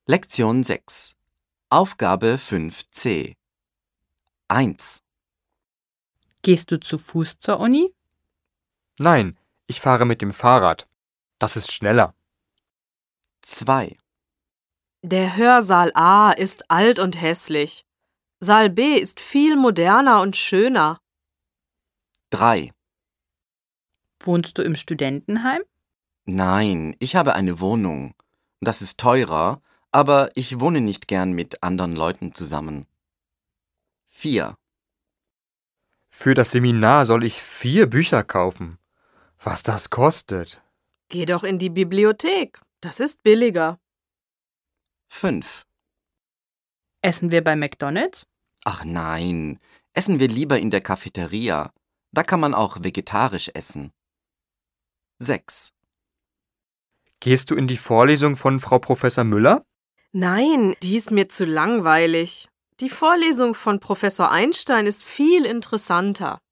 Lektion 6. Aufgabe 5c. 1, Gehst du zu Fuß zur Uni? Nein, ich fahre mit dem Fahrrad. Das ist schneller. 2, Der Hörsaal A ist alt und hässlich. Saal B ist viel moderner und schöner. 3. Wohnst du im Studentenheim? Nein, ich habe eine Wohnung. Das ist teurer, aber ich wohne nicht gern mit anderen Leuten zusammen. 4, Für das Seminar soll ich 4 Bücher kaufen. Was das kostet? Geh doch in die Bibliothek. Das ist billiger. 5. Essen wir bei McDonald's? Ach nein, essen wir lieber in der Cafeteria. Da kann man auch vegetarisch essen. 6, Gehst du in die Vorlesung von Frau Professor Müller? Nein, die ist mir zu langweilig. Die Vorlesung von Professor Einstein ist viel interessanter.